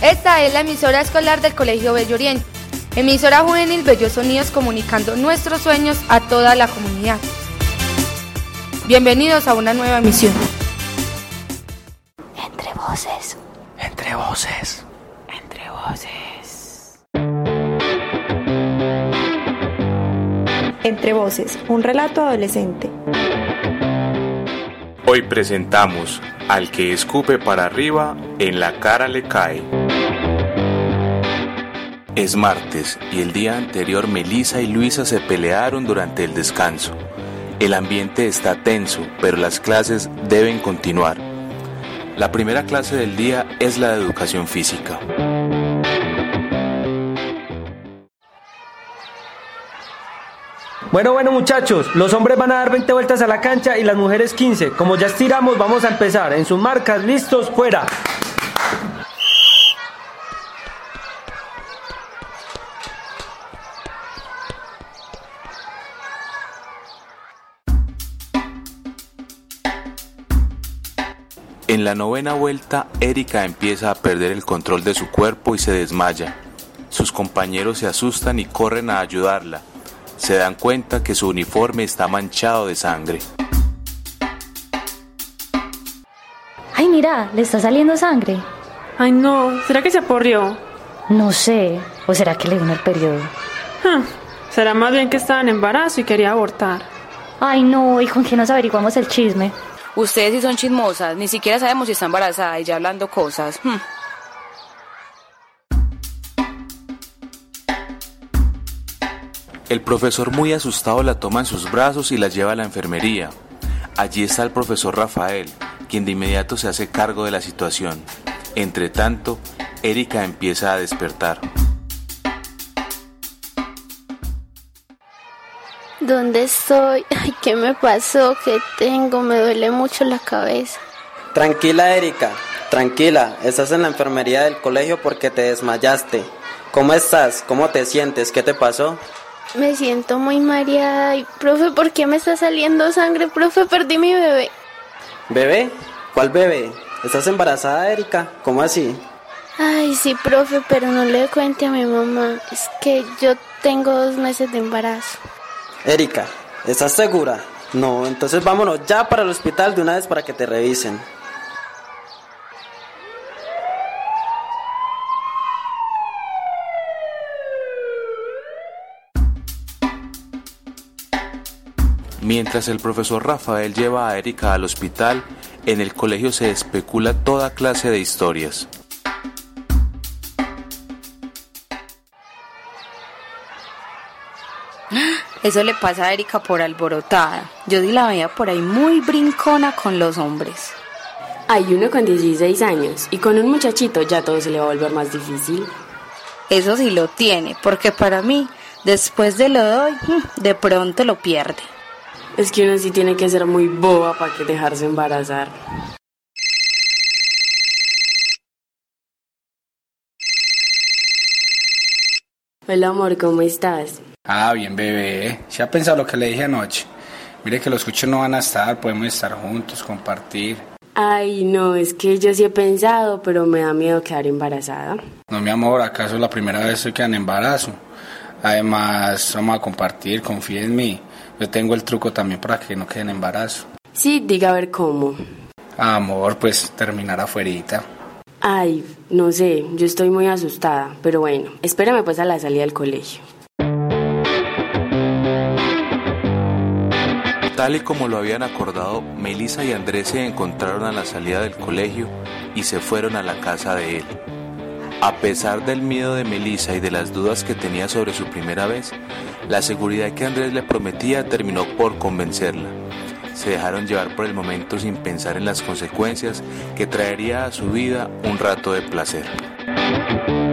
Esta es la emisora escolar del Colegio Bello Oriente, emisora juvenil Bellos Sonidos, comunicando nuestros sueños a toda la comunidad. Bienvenidos a una nueva emisión. Entre voces. Entre voces. Entre voces. Entre voces, un relato adolescente. Hoy presentamos Al que escupe para arriba, en la cara le cae. Es martes y el día anterior Melissa y Luisa se pelearon durante el descanso. El ambiente está tenso, pero las clases deben continuar. La primera clase del día es la de educación física. Bueno muchachos, los hombres van a dar 20 vueltas a la cancha y las mujeres 15. Como ya estiramos, vamos a empezar. En sus marcas, listos, fuera. En la novena vuelta, Erika empieza a perder el control de su cuerpo y se desmaya. Sus compañeros se asustan y corren a ayudarla. Se dan cuenta que su uniforme está manchado de sangre. Ay, mira, le está saliendo sangre. Ay, no, ¿será que se aporrió? No sé, ¿o será que le dio en el periodo? Será más bien que estaba en embarazo y quería abortar. Ay, no, ¿y con quién nos averiguamos el chisme? Ustedes sí son chismosas, ni siquiera sabemos si está embarazada y ya hablando cosas. El profesor, muy asustado, la toma en sus brazos y la lleva a la enfermería. Allí está el profesor Rafael, quien de inmediato se hace cargo de la situación. Entretanto, Erika empieza a despertar. ¿Dónde estoy? Ay, ¿qué me pasó? ¿Qué tengo? Me duele mucho la cabeza. Tranquila, Erika, tranquila. Estás en la enfermería del colegio porque te desmayaste. ¿Cómo estás? ¿Cómo te sientes? ¿Qué te pasó? Me siento muy mareada. Y, profe, ¿por qué me está saliendo sangre? Profe, perdí mi bebé. ¿Bebé? ¿Cuál bebé? ¿Estás embarazada, Erika? ¿Cómo así? Ay, sí, profe, pero no le cuente a mi mamá. Es que yo tengo 2 meses de embarazo. Erika, ¿estás segura? No, entonces vámonos ya para el hospital de una vez para que te revisen. Mientras el profesor Rafael lleva a Erika al hospital, en el colegio se especula toda clase de historias. Eso le pasa a Erika por alborotada. Yo sí la veía por ahí muy brincona con los hombres. Hay uno con 16 años y con un muchachito ya todo se le va a volver más difícil. Eso sí lo tiene, porque para mí, después de lo doy, de pronto lo pierde. Es que uno sí tiene que ser muy boba para que dejarse embarazar. Hola amor, ¿cómo estás? Bien bebé, ¿se ha pensado lo que le dije anoche? Mire que los cuchos no van a estar, podemos estar juntos, compartir. Ay, no, es que yo sí he pensado, pero me da miedo quedar embarazada. No, mi amor, ¿acaso es la primera vez que queda en embarazo? Además, vamos a compartir, confía en mí. Yo tengo el truco también para que no quede en embarazo. Sí, diga a ver cómo. Amor, pues terminar afuerita. Ay, no sé, yo estoy muy asustada, pero bueno, espérame pues a la salida del colegio. Tal y como lo habían acordado, Melissa y Andrés se encontraron a la salida del colegio y se fueron a la casa de él. A pesar del miedo de Melissa y de las dudas que tenía sobre su primera vez, la seguridad que Andrés le prometía terminó por convencerla. Se dejaron llevar por el momento sin pensar en las consecuencias que traería a su vida un rato de placer.